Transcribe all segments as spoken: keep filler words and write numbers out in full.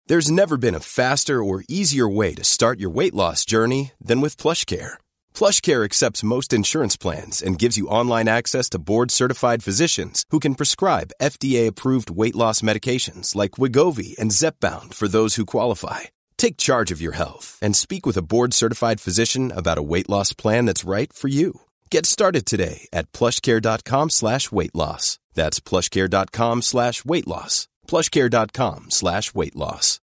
There's never been a faster or easier way to start your weight loss journey than with PlushCare. PlushCare accepts most insurance plans and gives you online access to board-certified physicians who can prescribe F D A-approved weight loss medications like Wegovy and Zepbound for those who qualify. Take charge of your health and speak with a board-certified physician about a weight loss plan that's right for you. Get started today at plushcare.com slash weight loss. That's plushcare.com slash weight loss. plushcare.com slash weight loss.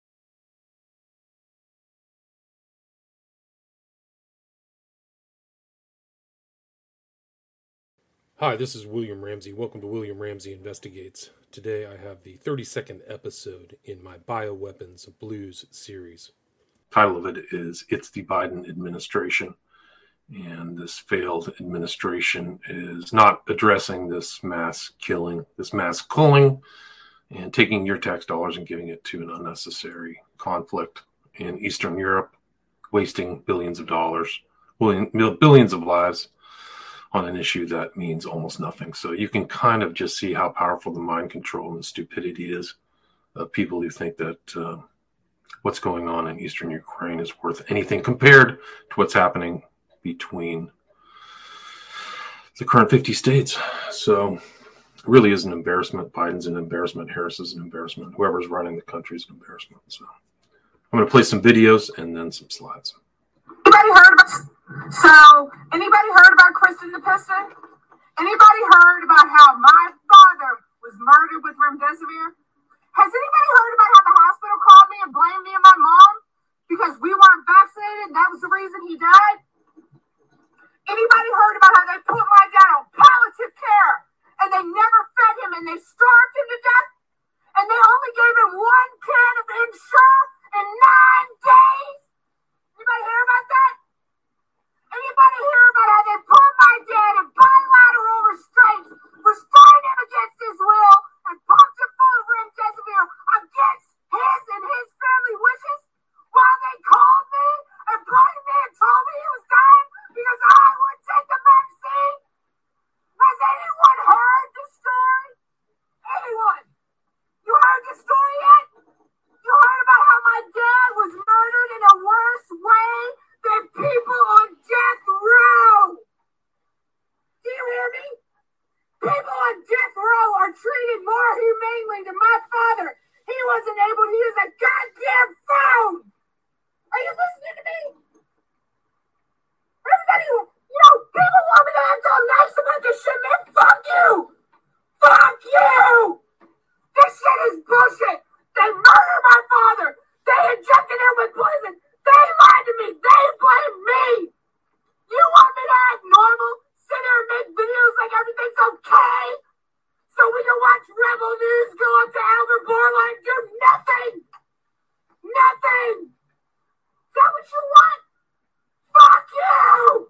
Hi, this is William Ramsey. Welcome to William Ramsey Investigates. Today I have the thirty-second episode in my Bioweapons Blues series. The title of it is It's the Biden Administration. And this failed administration is not addressing this mass killing, this mass culling, and taking your tax dollars and giving it to an unnecessary conflict in Eastern Europe, wasting billions of dollars, billions of lives on an issue that means almost nothing. So you can kind of just see how powerful the mind control and the stupidity is of people who think that uh, what's going on in Eastern Ukraine is worth anything compared to what's happening between the current fifty states. So it really is an embarrassment. Biden's an embarrassment. Harris is an embarrassment. Whoever's running the country is an embarrassment. So I'm going to play some videos and then some slides. Anybody heard about, so anybody heard about Kristen the Piston? Anybody heard about how my father was murdered with remdesivir? Has anybody heard about how the hospital called me and blamed me and my mom because we weren't vaccinated and that was the reason he died? Anybody heard about how they put my dad on palliative care and they never fed him and they starved him to death? And they only gave him one can of Ensure in nine days? Anybody hear about that? Anybody hear about how they put my dad in bilateral restraints, restrained him against his will, and pumped him full of remdesivir against his and his family wishes while they called me and blamed me and told me he was dying because I would take the vaccine? Has anyone heard the story? Anyone? You heard the story yet? You heard about how my dad was murdered in a worse way than people on death row? Do you hear me? People on death row are treated more humanely than my father. He wasn't able to use a goddamn phone. Are you listening to me? Everybody, you know, people want me to act all nice about this shit, man. Fuck you! Fuck you! This shit is bullshit. They murdered my father. They injected him with poison. They lied to me. They blame me. You want me to act normal? Sit here and make videos like everything's okay? So we can watch Rebel News go up to Albert Bourla and do nothing? Nothing! Is that what you want? Fuck you!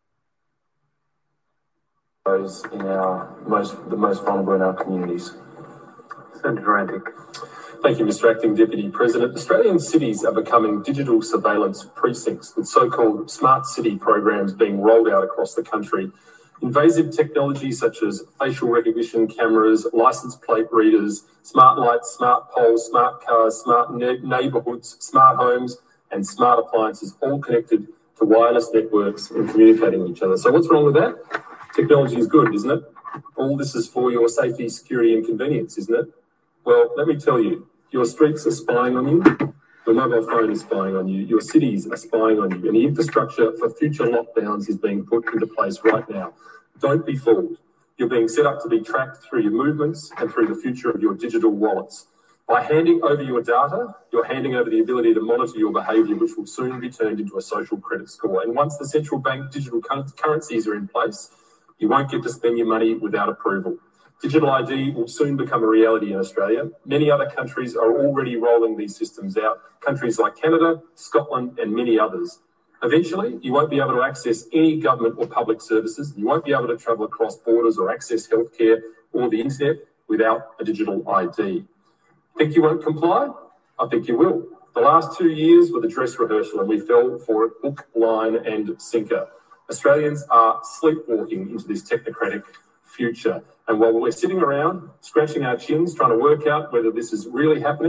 Those in our most, the most vulnerable in our communities. Senator Antic. Thank you, Mister Acting Deputy President. Australian cities are becoming digital surveillance precincts with so-called smart city programs being rolled out across the country. Invasive technology such as facial recognition cameras, license plate readers, smart lights, smart poles, smart cars, smart ne- neighbourhoods, smart homes and smart appliances all connected to wireless networks and communicating with each other. So what's wrong with that? Technology is good, isn't it? All this is for your safety, security and convenience, isn't it? Well, let me tell you, your streets are spying on you, your mobile phone is spying on you, your cities are spying on you, and the infrastructure for future lockdowns is being put into place right now. Don't be fooled. You're being set up to be tracked through your movements and through the future of your digital wallets. By handing over your data, you're handing over the ability to monitor your behaviour, which will soon be turned into a social credit score. And once the central bank digital currencies are in place, you won't get to spend your money without approval. Digital I D will soon become a reality in Australia. Many other countries are already rolling these systems out, countries like Canada, Scotland and many others. Eventually, you won't be able to access any government or public services. You won't be able to travel across borders or access healthcare or the internet without a digital I D. Think you won't comply? I think you will. The last two years were the dress rehearsal and we fell for it hook, line and sinker. Australians are sleepwalking into this technocratic future. And while we're sitting around, scratching our chins, trying to work out whether this is really happening,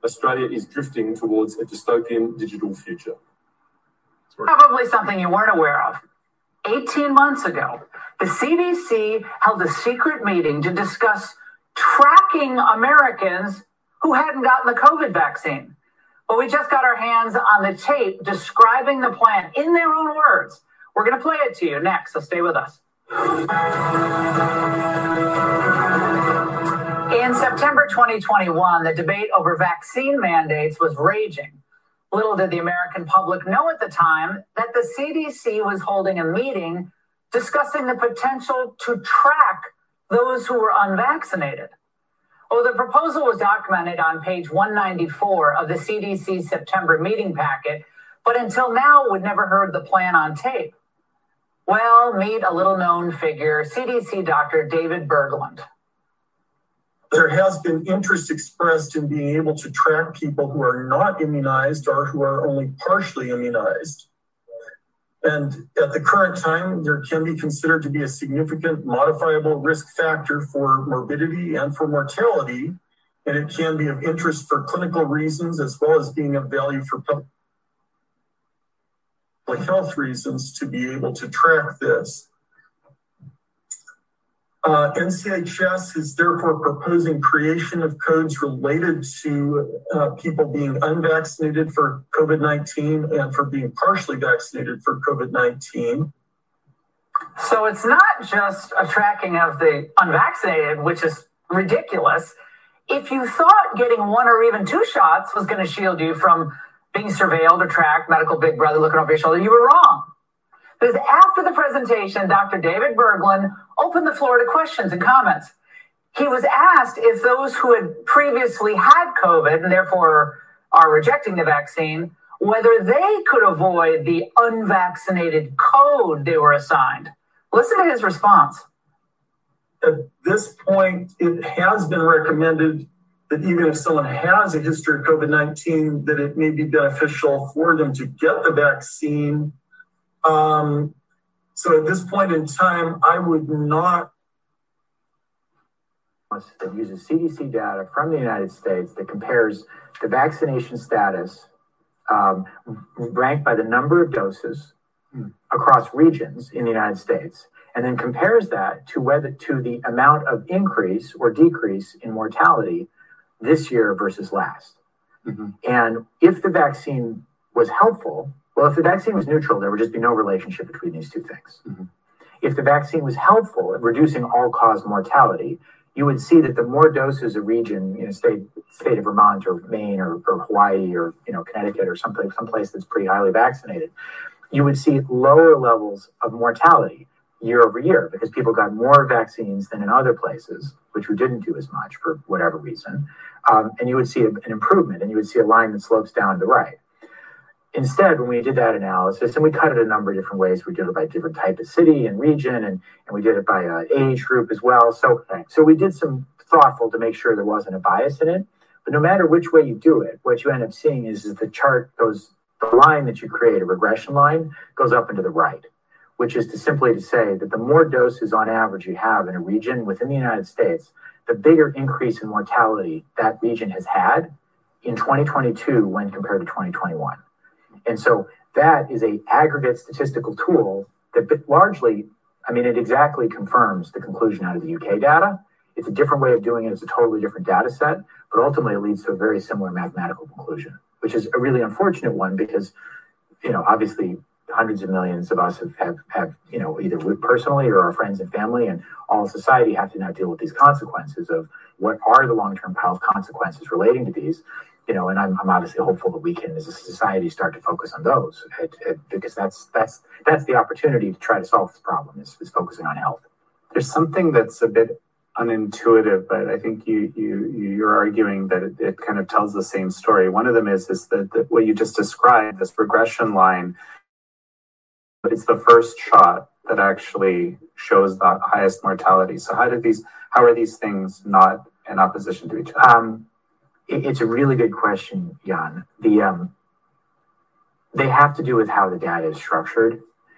Australia is drifting towards a dystopian digital future. Probably something you weren't aware of. eighteen months ago, the C D C held a secret meeting to discuss tracking Americans who hadn't gotten the COVID vaccine. But we just got our hands on the tape describing the plan in their own words. We're going to play it to you next, so stay with us. In September twenty twenty-one, the debate over vaccine mandates was raging. Little did the American public know at the time that the C D C was holding a meeting discussing the potential to track those who were unvaccinated. Well, the proposal was documented on page one ninety-four of the C D C's September meeting packet, but until now, we'd never heard the plan on tape. Well, meet a little-known figure, C D C Doctor David Bergland. There has been interest expressed in being able to track people who are not immunized or who are only partially immunized. And at the current time, there can be considered to be a significant modifiable risk factor for morbidity and for mortality. And it can be of interest for clinical reasons as well as being of value for public health reasons to be able to track this. Uh, N C H S is therefore proposing creation of codes related to uh, people being unvaccinated for COVID nineteen and for being partially vaccinated for COVID nineteen. So it's not just a tracking of the unvaccinated, which is ridiculous. If you thought getting one or even two shots was going to shield you from being surveilled or tracked, medical big brother looking over your shoulder, you were wrong. Because after the presentation, Doctor David Bergland opened the floor to questions and comments. He was asked if those who had previously had COVID and therefore are rejecting the vaccine, whether they could avoid the unvaccinated code they were assigned. Listen to his response. At this point, it has been recommended that even if someone has a history of COVID nineteen, that it may be beneficial for them to get the vaccine. Um, so at this point in time, I would not. That uses C D C data from the United States that compares the vaccination status um, ranked by the number of doses across regions in the United States, and then compares that to whether to the amount of increase or decrease in mortality this year versus last. Mm-hmm. And if the vaccine was helpful, well, if the vaccine was neutral, there would just be no relationship between these two things. Mm-hmm. If the vaccine was helpful at reducing all-cause mortality, you would see that the more doses a region, you know, state state of Vermont or Maine or, or Hawaii or you know Connecticut or someplace someplace that's pretty highly vaccinated, you would see lower levels of mortality year over year because people got more vaccines than in other places, which we didn't do as much for whatever reason. Um, and you would see a, an improvement, and you would see a line that slopes down to right. Instead, when we did that analysis, and we cut it a number of different ways, we did it by different type of city and region, and, and we did it by uh, age group as well. So, so we did some thoughtful to make sure there wasn't a bias in it. But no matter which way you do it, what you end up seeing is, is the chart goes, the line that you create, a regression line, goes up and to the right, which is to simply to say that the more doses on average you have in a region within the United States, the bigger increase in mortality that region has had in twenty twenty-two when compared to twenty twenty-one. And so that is a aggregate statistical tool that largely, I mean, it exactly confirms the conclusion out of the U K data. It's a different way of doing it. It's a totally different data set, but ultimately it leads to a very similar mathematical conclusion, which is a really unfortunate one because, you know, obviously hundreds of millions of us have, have, have you know, either personally or our friends and family and all of society have to now deal with these consequences of what are the long-term health consequences relating to these. You know, and I'm, I'm obviously hopeful that we can, as a society, start to focus on those at, at, because that's that's that's the opportunity to try to solve this problem is, is focusing on health. There's something that's a bit unintuitive, but I think you you you're arguing that it, it kind of tells the same story. One of them is is that, that what you just described, this regression line, it's the first shot that actually shows the highest mortality. So how did these? How are these things not in opposition to each other? Um, It's a really good question, Jan. The um, they have to do with how the data is structured.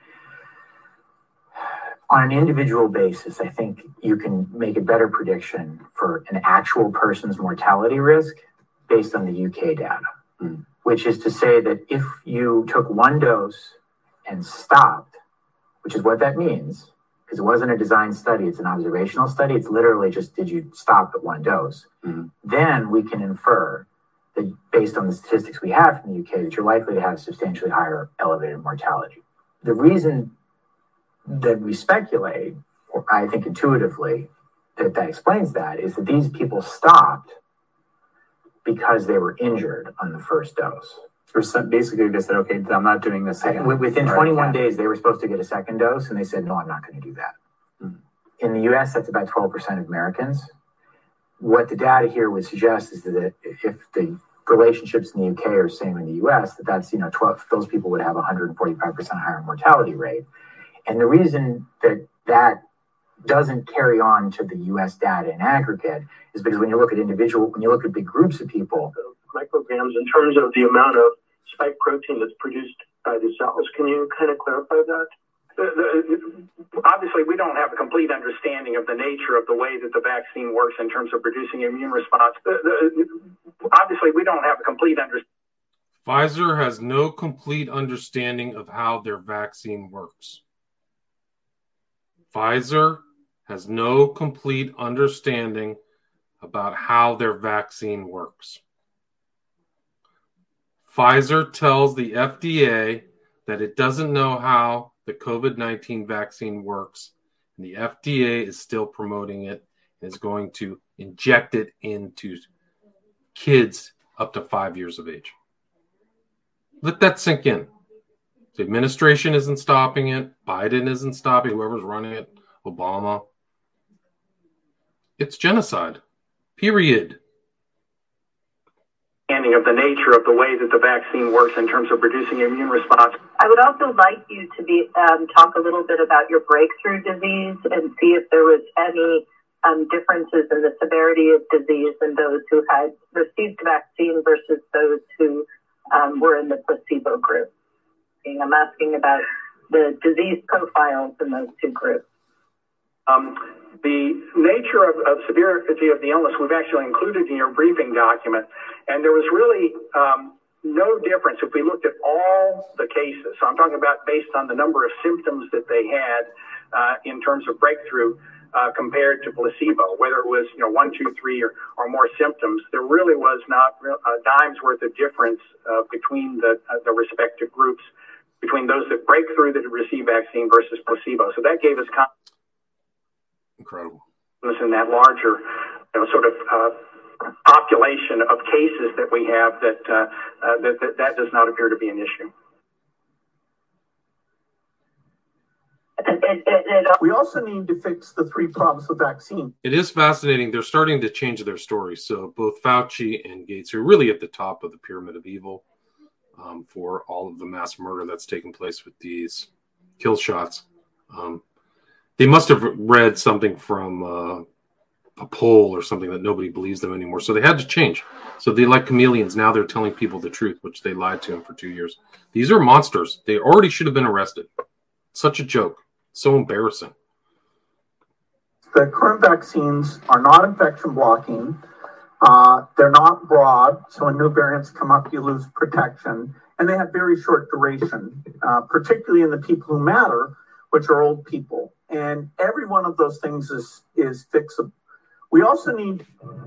On an individual basis, I think you can make a better prediction for an actual person's mortality risk based on the U K data, mm. which is to say that if you took one dose and stopped, which is what that means, because it wasn't a design study, it's an observational study. It's literally just, did you stop at one dose? Mm-hmm. Then we can infer that based on the statistics we have from the U K, that you're likely to have substantially higher elevated mortality. The reason that we speculate, or I think intuitively, that that explains that is that these people stopped because they were injured on the first dose. So basically, they said, okay, I'm not doing this again. Within twenty-one days, they were supposed to get a second dose, and they said, no, I'm not going to do that. Mm-hmm. In the U S, that's about twelve percent of Americans. What the data here would suggest is that if the relationships in the U K are the same in the U S, that that's, you know, twelve, those people would have a one hundred forty-five percent higher mortality rate. And the reason that that doesn't carry on to the U S data in aggregate is because when you look at individual, when you look at big groups of people, micrograms in terms of the amount of spike protein that's produced by the cells. Can you kind of clarify that? The, the, obviously, we don't have a complete understanding of the nature of the way that the vaccine works in terms of producing immune response. The, the, obviously, we don't have a complete understanding. Pfizer has no complete understanding of how their vaccine works. Pfizer has no complete understanding about how their vaccine works. Pfizer tells the F D A that it doesn't know how the COVID nineteen vaccine works, and the F D A is still promoting it and is going to inject it into kids up to five years of age. Let that sink in. The administration isn't stopping it. Biden isn't stopping whoever's running it. Obama. It's genocide. Period. Of the nature of the way that the vaccine works in terms of producing immune response. I would also like you to be um, talk a little bit about your breakthrough disease and see if there was any um, differences in the severity of disease in those who had received the vaccine versus those who um, were in the placebo group. And I'm asking about the disease profiles in those two groups. Um, the nature of, of severity of the illness we've actually included in your briefing document, and there was really um, no difference if we looked at all the cases. So I'm talking about based on the number of symptoms that they had uh, in terms of breakthrough uh, compared to placebo, whether it was, you know, one, two, three, or, or more symptoms. There really was not a dime's worth of difference uh, between the, uh, the respective groups, between those that break through that receive vaccine versus placebo. So that gave us confidence. Incredible. In that larger, you know, sort of uh, population of cases that we have, that, uh, uh, that, that that does not appear to be an issue. We also need to fix the three problems with vaccine. It is fascinating. They're starting to change their story. So both Fauci and Gates are really at the top of the pyramid of evil um, for all of the mass murder that's taken place with these kill shots. Um, They must have read something from uh, a poll or something that nobody believes them anymore. So they had to change. So they, like chameleons, now they're telling people the truth, which they lied to them for two years. These are monsters. They already should have been arrested. Such a joke. So embarrassing. The current vaccines are not infection blocking. Uh, they're not broad. So when new variants come up, you lose protection. And they have very short duration, uh, particularly in the people who matter, which are old people. And every one of those things is, is fixable. We also need...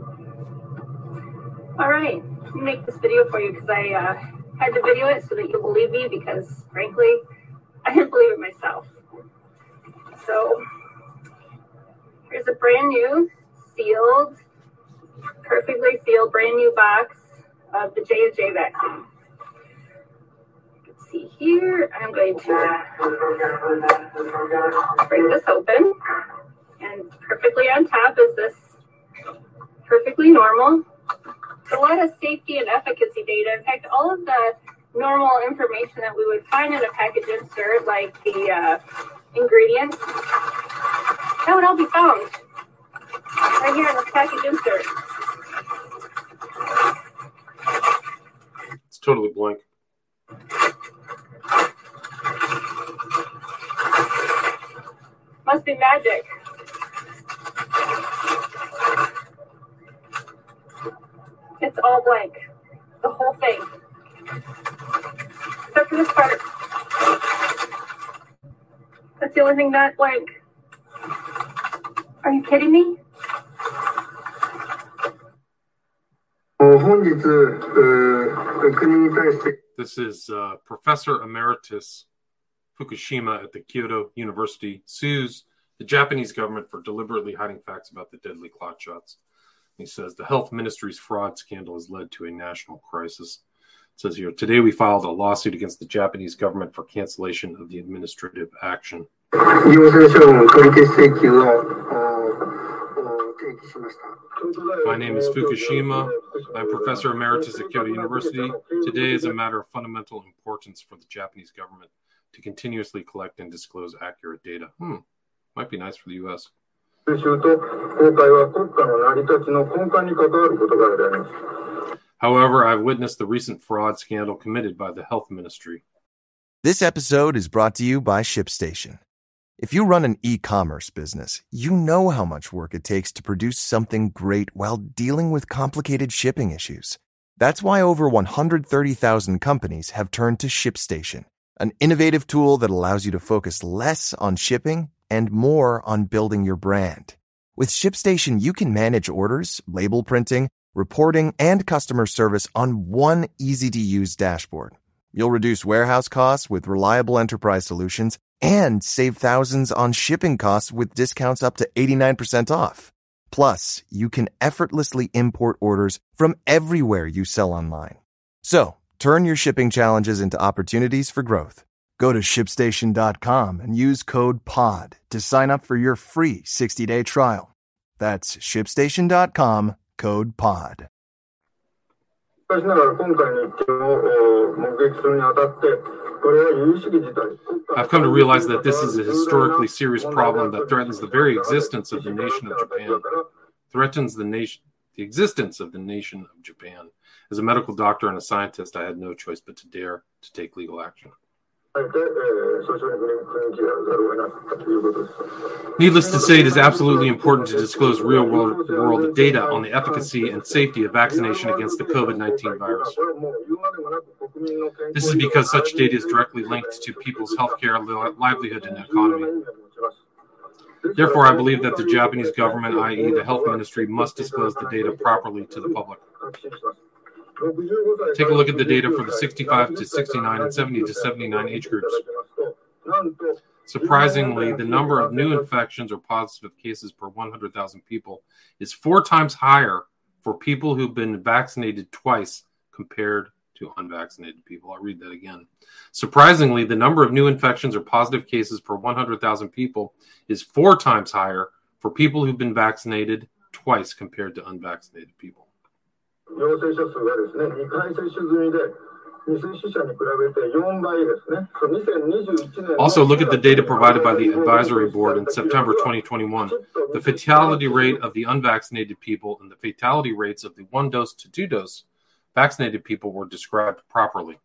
All right, let me make this video for you because I uh, had to video it so that you'll believe me, because frankly, I didn't believe it myself. So here's a brand new, sealed, perfectly sealed, brand new box of the J and J vaccine. See here, I'm going to break this open, and perfectly on top is this perfectly normal. A lot of safety and efficacy data. In fact, all of the normal information that we would find in a package insert, like the uh, ingredients, that would all be found right here in this package insert. It's totally blank. Must be magic. It's all blank. The whole thing. Except for this part. That's the only thing not blank. Are you kidding me? This is uh, Professor Emeritus Fukushima at the Kyoto University sues the Japanese government for deliberately hiding facts about the deadly clot shots. He says the health ministry's fraud scandal has led to a national crisis. It says here, today we filed a lawsuit against the Japanese government for cancellation of the administrative action. My name is Fukushima. I'm Professor Emeritus at Kyoto University. Today is a matter of fundamental importance for the Japanese government to continuously collect and disclose accurate data. Hmm, might be nice for the U S. However, I've witnessed the recent fraud scandal committed by the health ministry. This episode is brought to you by ShipStation. If you run an e-commerce business, you know how much work it takes to produce something great while dealing with complicated shipping issues. That's why over one hundred thirty thousand companies have turned to ShipStation, an innovative tool that allows you to focus less on shipping and more on building your brand. With ShipStation, you can manage orders, label printing, reporting, and customer service on one easy-to-use dashboard. You'll reduce warehouse costs with reliable enterprise solutions and save thousands on shipping costs with discounts up to eighty-nine percent off. Plus, you can effortlessly import orders from everywhere you sell online. So, turn your shipping challenges into opportunities for growth. Go to ship station dot com and use code P O D to sign up for your free sixty-day trial. That's ship station dot com, code P O D. I've come to realize that this is a historically serious problem that threatens the very existence of the nation of Japan. Threatens the nation, the existence of the nation of Japan. As a medical doctor and a scientist, I had no choice but to dare to take legal action. Needless to say, it is absolutely important to disclose real-world world data on the efficacy and safety of vaccination against the COVID nineteen virus. This is because such data is directly linked to people's healthcare, livelihood, and economy. Therefore, I believe that the Japanese government, that is the health ministry, must disclose the data properly to the public. Take a look at the data for the sixty-five to sixty-nine and seventy to seventy-nine age groups. Surprisingly, the number of new infections or positive cases per one hundred thousand people is four times higher for people who've been vaccinated twice compared to unvaccinated people. I'll read that again. Surprisingly, the number of new infections or positive cases per one hundred thousand people is four times higher for people who've been vaccinated twice compared to unvaccinated people. Also, look at the data provided by the advisory board in September twenty twenty-one. The fatality rate of the unvaccinated people and the fatality rates of the one dose to two dose vaccinated people were described properly.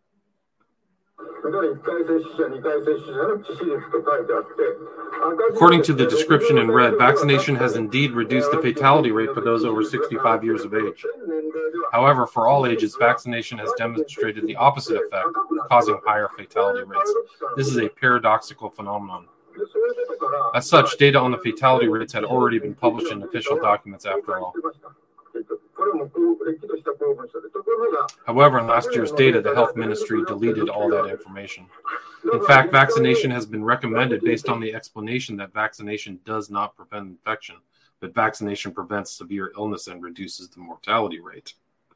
According to the description in red, vaccination has indeed reduced the fatality rate for those over sixty-five years of age. However, for all ages, vaccination has demonstrated the opposite effect, causing higher fatality rates. This is a paradoxical phenomenon. As such, data on the fatality rates had already been published in official documents after all. However, in last year's data, the health ministry deleted all that information. In fact, vaccination has been recommended based on the explanation that vaccination does not prevent infection, but vaccination prevents severe illness and reduces the mortality rate.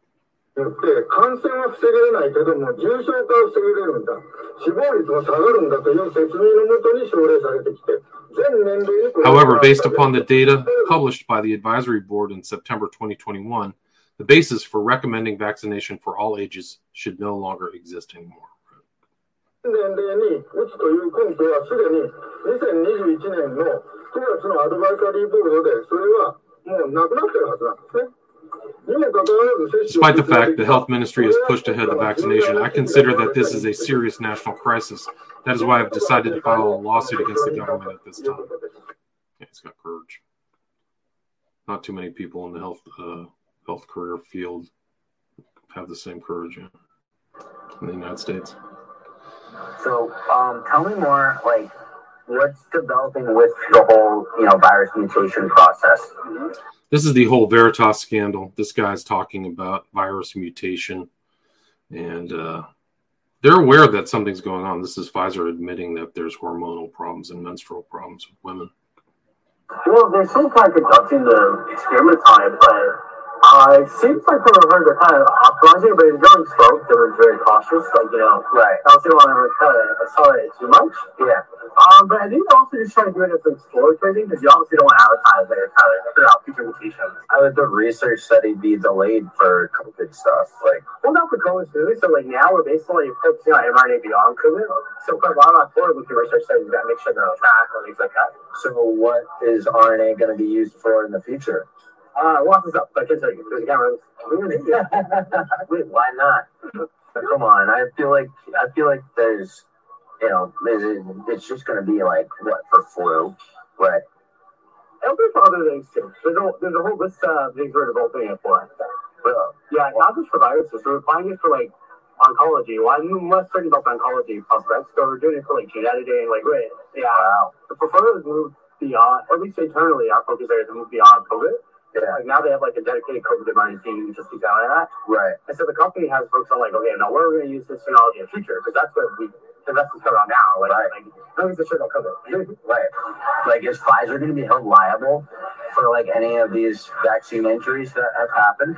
However, based upon the data published by the advisory board in September twenty twenty-one, the basis for recommending vaccination for all ages should no longer exist anymore. Despite the fact the health ministry has pushed ahead the vaccination, I consider that this is a serious national crisis. That is why I've decided to file a lawsuit against the government at this time. Yeah, it's got courage. Not too many people in the health uh, health career field have the same courage in, in the United States. So, um, tell me more, like, what's developing with the whole, you know, virus mutation process? This is the whole Veritas scandal. This guy's talking about virus mutation, and uh, they're aware that something's going on. This is Pfizer admitting that there's hormonal problems and menstrual problems with women. Well, they're still kind of conducting the experiments on it, but uh, it seems like from what I've heard, they're kind of optimizing it, but it's going slow. They were very cautious, like, you know, right. I don't want to kind of accelerate it too much. Yeah. Um, but I think they're also just trying to do it as an exploratory thing, because you obviously don't want to advertise it, kind of figure out future mutations. I would the research study be delayed for COVID stuff, like. Well, not for COVID specifically. So, like, now we're basically focusing on mRNA beyond COVID. So, for a lot of our forward-looking research studies, we got to make sure they're on track or things like that. So, what is R N A going to be used for in the future? Uh, watch this up. I can tell you. There's cameras. Wait, why not? Come on. I feel like I feel like there's, you know, it's just going to be like what for flu, right? It'll be for other things too. There's a there's a whole list of things we're developing it for. Really? Yeah, not just for viruses. We're applying it for like oncology. Well, I'm less certain about the oncology prospects, so we're doing it for like gene editing. Like, wait, yeah. Wow. The preferred is move beyond, or at least internally, our focus area is to move beyond COVID. Yeah. Like now they have like a dedicated COVID mRNA team just to out of that. Right. And so the company has folks on like, okay, now where are we going to use this technology in the future? Because that's what we, because that's what's going on now. Like, right. like no one's sure about COVID. Right. Like, is Pfizer going to be held liable for like any of these vaccine injuries that have happened?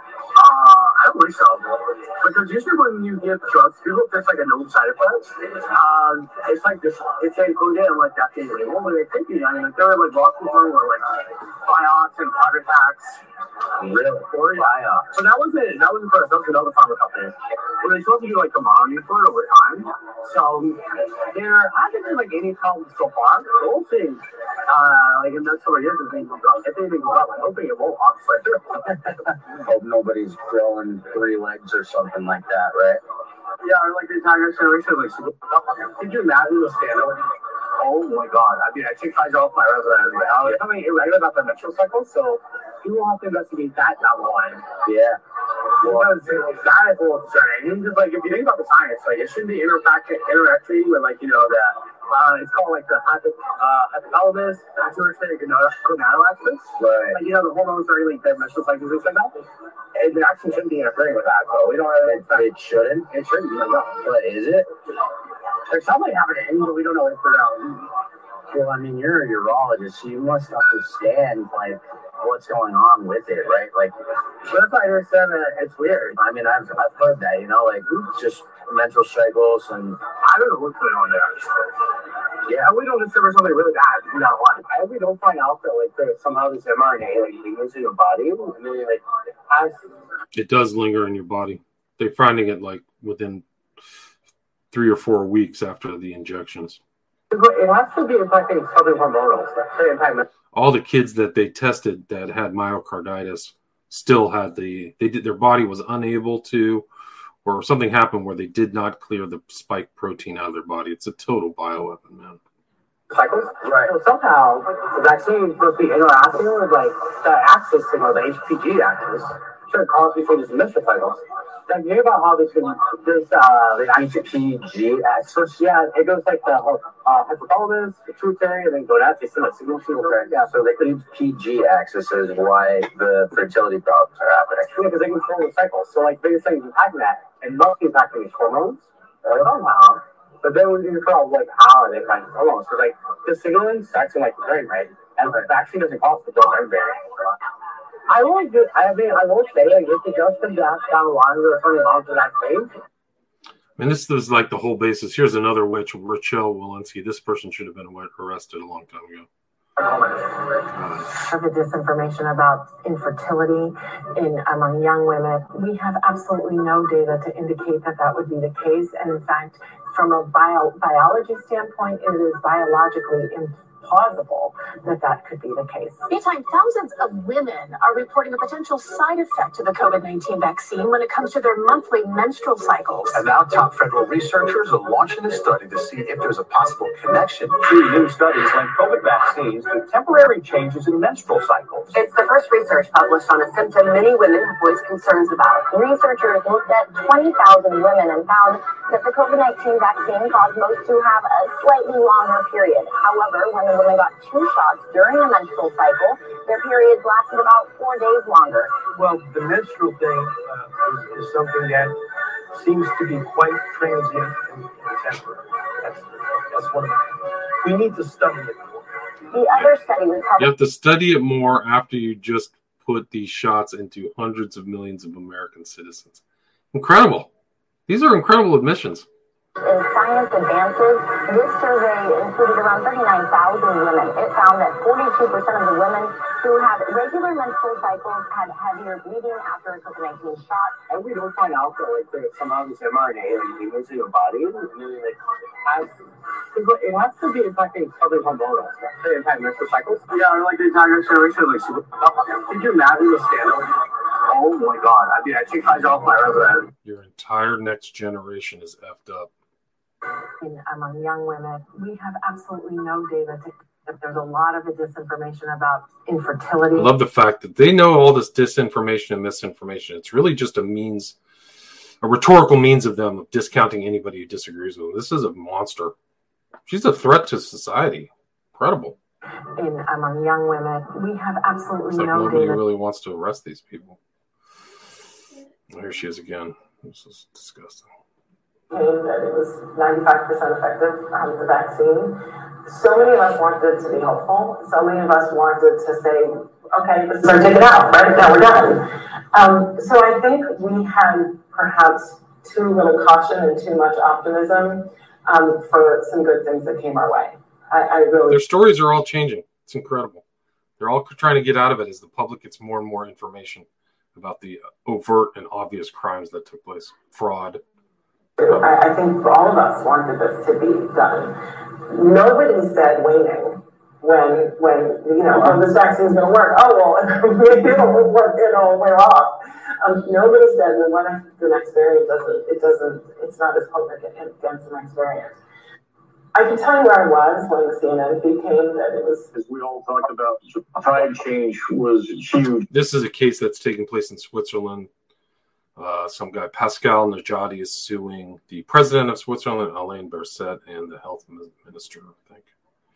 Uh, I don't believe so. Because usually when you give drugs, people there's like a known side effect. Um, it's like this, it's included in like that thing. What were they thinking? I mean, like, there were like lots of people were like Vioxx and heart attacks. Really? Or yeah. So that wasn't that wasn't for us. That was another pharma company. Well, they supposed to do like the monitoring for it over time. So there hasn't been like any problems so far. The whole thing, uh, like in the next couple of years, if anything goes up, if anything goes up, I'm hoping it won't. Obviously, hope nobody's growing three legs or something like that, right? Yeah, or like the entire generation, like, could you imagine the scandal? Oh my God! I mean, I take Pfizer off my resume. I'm becoming irregular about the menstrual cycle, so people have to investigate that down the line. Yeah. Because that is a little concerning. And just like if you think about the science, like it shouldn't be interacting interacting with like you know that uh, it's called like the hypo, uh, hypothalamus, pituitary gonadal-axis. Right. Like you know the hormones are really their menstrual cycles and stuff like that. And the action shouldn't be interfering with that, so we don't really. It, it shouldn't. It shouldn't be. Like, no. But is it? There's something happening, but we don't know what's going on. Well, I mean, you're a urologist, so you must understand, like, what's going on with it, right? Like, that's why I understand that it's weird. I mean, I've, I've heard that, you know, like, just menstrual cycles, and I don't know what's going on there. Yeah, we don't discover something really bad. You know, like, I, we don't find out that, like, there's somehow this mRNA, like, lingers in your body, and then, like, has... It does linger in your body. They're finding it, like, within three or four weeks after the injections. It has to be impacting other hormonal stuff. All the kids that they tested that had myocarditis still had the, they did, their body was unable to, or something happened where they did not clear the spike protein out of their body. It's a total bioweapon, man. Cycles? Right. So somehow, the vaccine must be interacting with like the axis signal, the H P G axis, should cause these changes in menstrual cycles. Like, you hear about how this can, this, uh, the H P G axis? Yeah, it goes like the uh, hypothalamus, pituitary, and then gonadal, so that's signal, signal, yeah. So the H P G axis is why the fertility problems are happening. Yeah, because they control the cycle. So, like, biggest thing is impacting that, and must be impacting these hormones, uh, somehow. But then we can control, like, how are they impacting hormones? Because, like, the signaling starts in, like, the brain, right? And the vaccine doesn't cause the brain barrier. I always do. I mean, I will say, like, if it does come down down the line, there are something wrong with that thing. And this was like the whole basis. Here's another witch, Rochelle Walensky. This person should have been arrested a long time ago. For the disinformation about infertility in among young women, we have absolutely no data to indicate that that would be the case. And in fact, from a bio, biology standpoint, it is biologically impossible. plausible that that could be the case. Meantime, thousands of women are reporting a potential side effect to the COVID nineteen vaccine when it comes to their monthly menstrual cycles. And now top federal researchers are launching a study to see if there's a possible connection. Two new studies link COVID vaccines to temporary changes in menstrual cycles. It's the first research published on a symptom many women have voiced concerns about. Researchers looked at twenty thousand women and found that the COVID nineteen vaccine caused most to have a slightly longer period. However, when the women got two shots during the menstrual cycle, their periods lasted about four days longer. Well, the menstrual thing uh, is, is something that seems to be quite transient and, and temporary. That's, that's one of the things. We need to study it more. The other study was published. You have to study it more after you just put these shots into hundreds of millions of American citizens. Incredible. These are incredible admissions. In Science Advances, this survey included around thirty-nine thousand women. It found that forty-two percent of the women who have regular menstrual cycles had heavier bleeding after a COVID nineteen shot. And we don't find out that like that somehow this mRNA like goes into your body and then like has it has to be affecting other hormonal the entire menstrual cycles. Yeah, or like the entire generation like super. Did you imagine the scandal? Oh my god! I mean, I take five off my resume. Your entire next generation is effed up. In, among young women, we have absolutely no data to that there's a lot of the disinformation about infertility. I love the fact that they know all this disinformation and misinformation. It's really just a means, a rhetorical means of them of discounting anybody who disagrees with them. This is a monster. She's a threat to society. Incredible. In among young women, we have absolutely it's like no nobody data. really wants to arrest these people. Oh, here she is again. This is disgusting. That it was ninety-five percent effective, um, the vaccine. So many of us wanted to be helpful. So many of us wanted to say, okay, let's start taking it out, right? Now we're done. Um, so I think we had perhaps too little caution and too much optimism um, for some good things that came our way. I, I really. Their stories are all changing. It's incredible. They're all trying to get out of it as the public gets more and more information about the overt and obvious crimes that took place, fraud. I, I think all of us wanted this to be done. Nobody said waning when, when you know, oh, this vaccine's going to work. Oh, well, maybe it'll work, it'll wear off. Um, nobody said, well, what if the next variant doesn't, it doesn't, it's not as potent against the next variant. I can tell you where I was when the C N N feed came, that it was... As we all talked about, tide change was huge. This is a case that's taking place in Switzerland. Uh, some guy, Pascal Najati, is suing the president of Switzerland, Alain Berset, and the health minister, I think.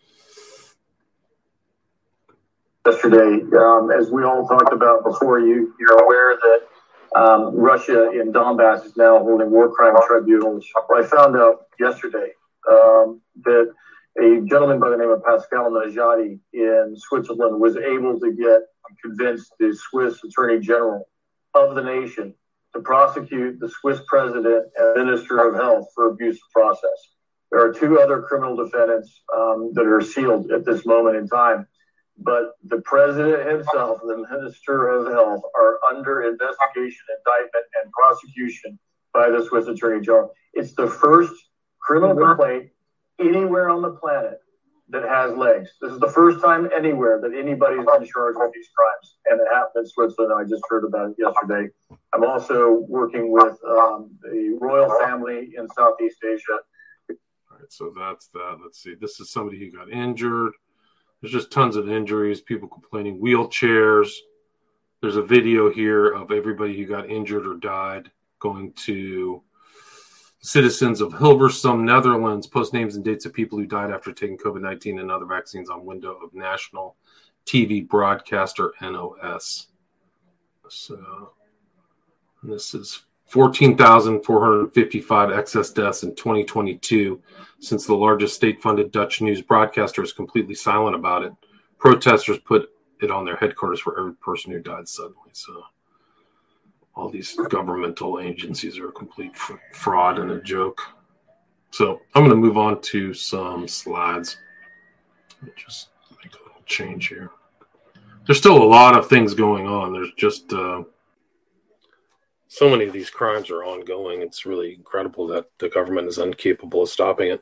Yesterday, um, as we all talked about before, you, you're aware that um, Russia in Donbass is now holding war crime tribunals. I found out yesterday um, that a gentleman by the name of Pascal Najati in Switzerland was able to get, convince the Swiss Attorney General of the nation to prosecute the Swiss president and minister of health for abuse of process. There are two other criminal defendants um, that are sealed at this moment in time, but the president himself and the minister of health are under investigation, indictment, and prosecution by the Swiss Attorney General. It's the first criminal complaint anywhere on the planet that has legs. This is the first time anywhere that anybody's been charged with these crimes, and it happened in Switzerland. I just heard about it yesterday. I'm also working with um, the royal family in Southeast Asia. All right, so that's that. Let's see. This is somebody who got injured. There's just tons of injuries, people complaining, wheelchairs. There's a video here of everybody who got injured or died going to citizens of Hilversum, Netherlands. Post names and dates of people who died after taking COVID nineteen and other vaccines on window of national T V broadcaster N O S. So this is fourteen thousand four hundred fifty-five excess deaths in twenty twenty-two since the largest state-funded Dutch news broadcaster is completely silent about it. Protesters put it on their headquarters for every person who died suddenly. So all these governmental agencies are a complete f- fraud and a joke. So I'm going to move on to some slides. Let me just make a little change here. There's still a lot of things going on. There's just uh, so many of these crimes are ongoing. It's really incredible that the government is incapable of stopping it.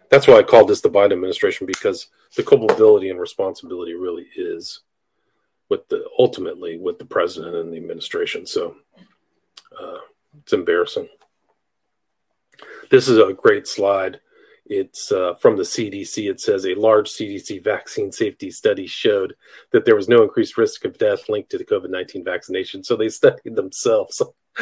That's why I called this the Biden administration, because the culpability and responsibility really is with the ultimately with the president and the administration. So uh, it's embarrassing. This is a great slide. It's uh, from the C D C. It says a large C D C vaccine safety study showed that there was no increased risk of death linked to the COVID nineteen vaccination. So they studied themselves.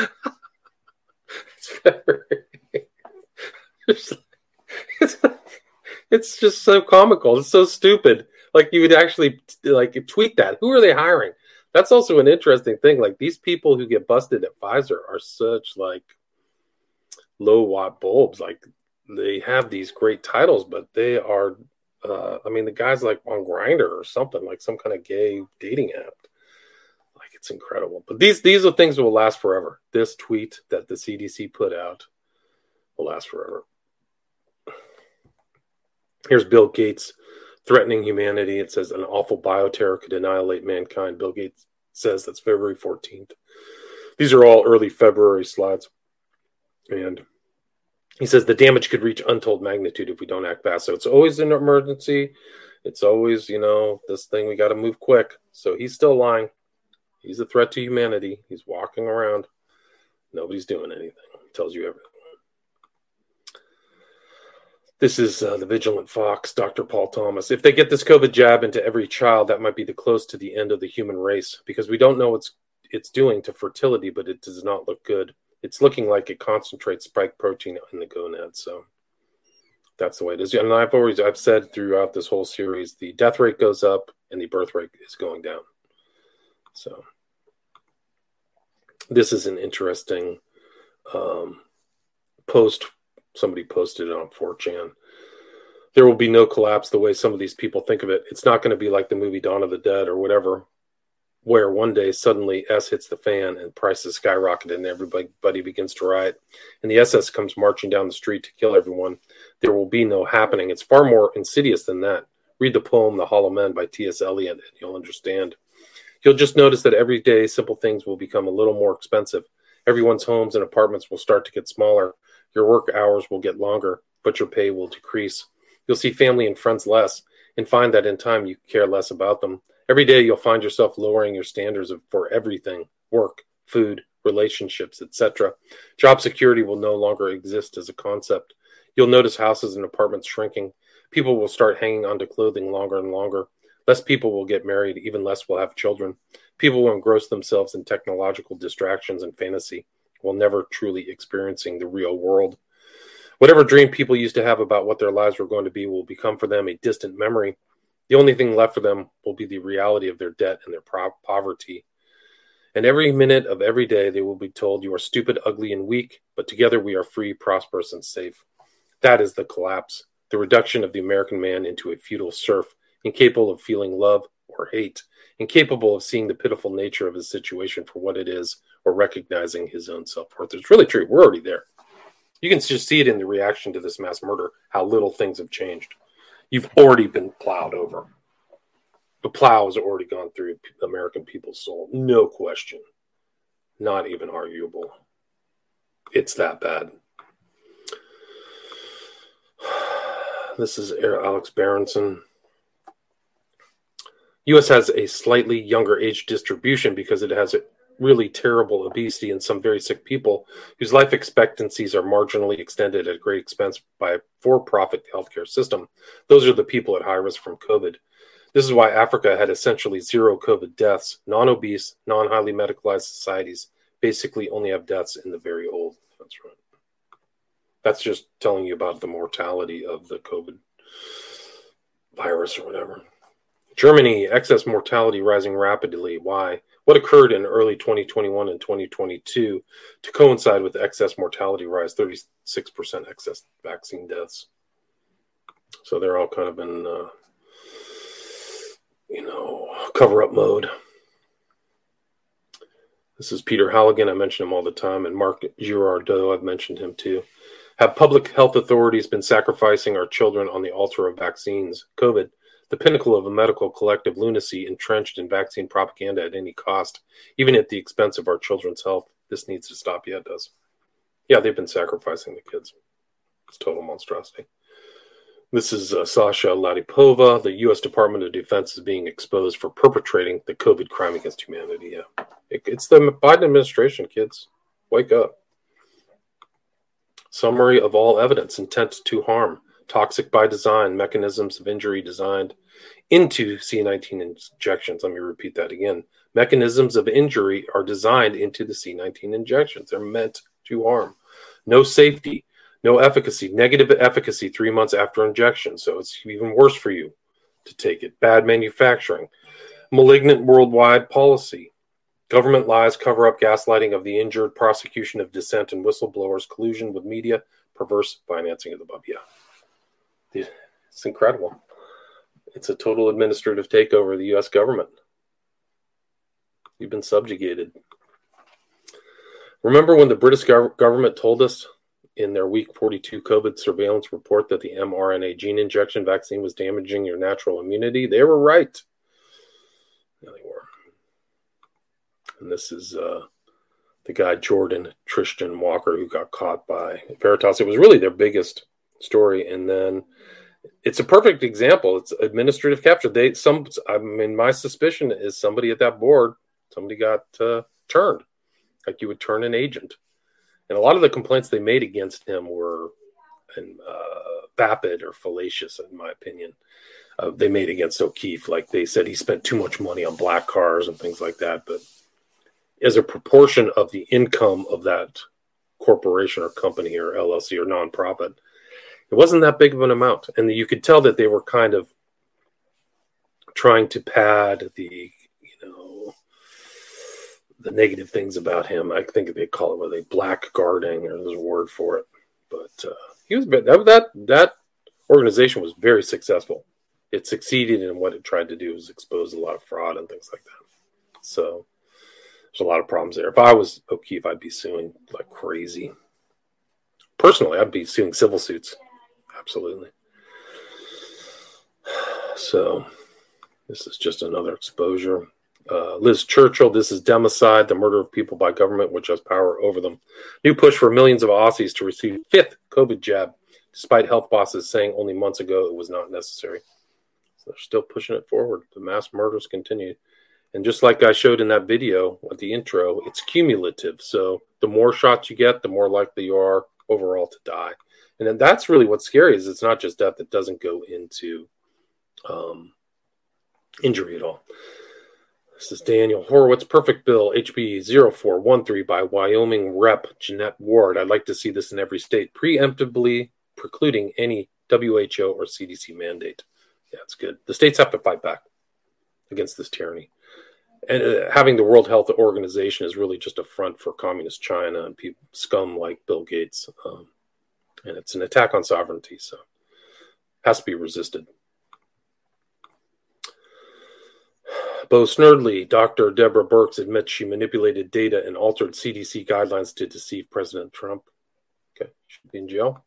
It's very, it's, it's, it's just so comical. It's so stupid. Like, you would actually like tweet that. Who are they hiring? That's also an interesting thing. Like, these people who get busted at Pfizer are such like low watt bulbs. Like, they have these great titles, but they are, uh, I mean, the guy's like on Grindr or something, like some kind of gay dating app. Like, it's incredible. But these these are things that will last forever. This tweet that the C D C put out will last forever. Here's Bill Gates threatening humanity. It says an awful bioterror could annihilate mankind. Bill Gates says that's February fourteenth. These are all early February slides. And he says the damage could reach untold magnitude if we don't act fast. So it's always an emergency. It's always, you know, this thing, we got to move quick. So he's still lying. He's a threat to humanity. He's walking around. Nobody's doing anything. He tells you everything. This is uh, the Vigilant Fox, Doctor Paul Thomas. If they get this COVID jab into every child, that might be the close to the end of the human race, because we don't know what it's doing to fertility, but it does not look good. It's looking like it concentrates spike protein in the gonad. So that's the way it is. And I've always, I've said throughout this whole series, the death rate goes up and the birth rate is going down. So this is an interesting um, post. Somebody posted it on four chan. There will be no collapse the way some of these people think of it. It's not going to be like the movie Dawn of the Dead or whatever, where one day suddenly S hits the fan and prices skyrocket and everybody begins to riot. And the S S comes marching down the street to kill everyone. There will be no happening. It's far more insidious than that. Read the poem, The Hollow Men by T S Eliot, and you'll understand. You'll just notice that every day simple things will become a little more expensive. Everyone's homes and apartments will start to get smaller. Your work hours will get longer, but your pay will decrease. You'll see family and friends less and find that in time you care less about them. Every day you'll find yourself lowering your standards of, for everything, work, food, relationships, et cetera. Job security will no longer exist as a concept. You'll notice houses and apartments shrinking. People will start hanging onto clothing longer and longer. Less people will get married, even less will have children. People will engross themselves in technological distractions and fantasy, while never truly experiencing the real world. Whatever dream people used to have about what their lives were going to be will become for them a distant memory. The only thing left for them will be the reality of their debt and their pro- poverty. And every minute of every day, they will be told, you are stupid, ugly, and weak, but together we are free, prosperous, and safe. That is the collapse, the reduction of the American man into a feudal serf, incapable of feeling love or hate, incapable of seeing the pitiful nature of his situation for what it is, or recognizing his own self-worth. It's really true. We're already there. You can just see it in the reaction to this mass murder, how little things have changed. You've already been plowed over. The plow has already gone through American people's soul. No question. Not even arguable. It's that bad. This is Alex Berenson. U S has a slightly younger age distribution because it has a really terrible obesity and some very sick people whose life expectancies are marginally extended at great expense by a for-profit healthcare system. Those are the people at high risk from COVID. This is why Africa had essentially zero COVID deaths. Non-obese, non-highly medicalized societies basically only have deaths in the very old. That's right. That's just telling you about the mortality of the COVID virus or whatever. Germany, excess mortality rising rapidly. Why? What occurred in early twenty twenty-one and twenty twenty-two to coincide with excess mortality rise, thirty-six percent excess vaccine deaths. So they're all kind of in, uh, you know, cover-up mode. This is Peter Halligan. I mention him all the time. And Mark Girardot, I've mentioned him too. Have public health authorities been sacrificing our children on the altar of vaccines? COVID, the pinnacle of a medical collective lunacy entrenched in vaccine propaganda at any cost, even at the expense of our children's health. This needs to stop. Yeah, it does. Yeah, they've been sacrificing the kids. It's total monstrosity. This is uh, Sasha Latypova. The U S Department of Defense is being exposed for perpetrating the COVID crime against humanity. Yeah, it, it's the Biden administration, kids. Wake up. Summary of all evidence: intent to harm, toxic by design, mechanisms of injury designed into C nineteen injections. Let me repeat that again. Mechanisms of injury are designed into the C nineteen injections. They're meant to harm. No safety. No efficacy, negative efficacy three months after injection, so it's even worse for you to take it. Bad manufacturing, malignant worldwide policy, government lies, cover-up, gaslighting of the injured, prosecution of dissent and whistleblowers, collusion with media, perverse financing of the above. Yeah, it's incredible. It's a total administrative takeover of the U S government. You've been subjugated. Remember when the British gov- government told us in their week forty-two COVID surveillance report that the mRNA gene injection vaccine was damaging your natural immunity? They were right. Yeah, they were. And this is uh, the guy, Jordan Tristan Walker, who got caught by Veritas. It was really their biggest story. And then it's a perfect example. It's administrative capture. They, some, I mean, my suspicion is somebody at that board, somebody got uh, turned, like you would turn an agent. And a lot of the complaints they made against him were uh, vapid or fallacious, in my opinion. Uh, they made against O'Keefe, like they said he spent too much money on black cars and things like that. But as a proportion of the income of that corporation or company or L L C or nonprofit, it wasn't that big of an amount. And you could tell that they were kind of trying to pad the the negative things about him. I think they call it, what they blackguarding, or there's a word for it. But uh, he was that that that organization was very successful. It succeeded in what it tried to do, was expose a lot of fraud and things like that. So there's a lot of problems there. If I was O'Keefe, I'd be suing like crazy. Personally, I'd be suing civil suits. Absolutely. So this is just another exposure. Uh, Liz Churchill, this is democide, the murder of people by government which has power over them. New push for millions of Aussies to receive fifth COVID jab, despite health bosses saying only months ago it was not necessary. So they're still pushing it forward. The mass murders continue. And just like I showed in that video at the intro, it's cumulative. So the more shots you get, the more likely you are overall to die. And then that's really what's scary, is it's not just death that doesn't go into um, injury at all. This is Daniel Horowitz. Perfect bill, H B zero four one three by Wyoming Rep Jeanette Ward. I'd like to see this in every state, preemptively precluding any W H O or C D C mandate. Yeah, it's good. The states have to fight back against this tyranny. And uh, having the World Health Organization is really just a front for communist China and people, scum like Bill Gates. Um, and it's an attack on sovereignty, so it has to be resisted. Bo Snerdley, Doctor Deborah Birx admits she manipulated data and altered C D C guidelines to deceive President Trump. Okay, should be in jail.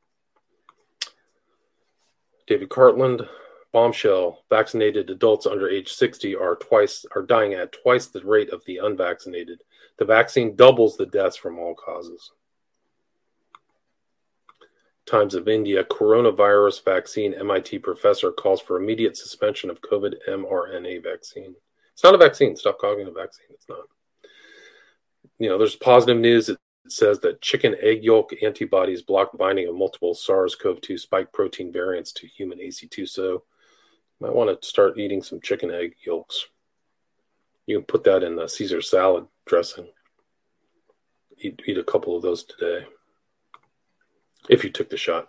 David Cartland, bombshell, vaccinated adults under age sixty are twice are dying at twice the rate of the unvaccinated. The vaccine doubles the deaths from all causes. Times of India, coronavirus vaccine, M I T professor calls for immediate suspension of COVID mRNA vaccine. It's not a vaccine. Stop calling it a vaccine. It's not. You know, there's positive news. It says that chicken egg yolk antibodies block binding of multiple SARS-C o V two spike protein variants to human A C two. So you might want to start eating some chicken egg yolks. You can put that in the Caesar salad dressing. Eat, eat a couple of those today, if you took the shot.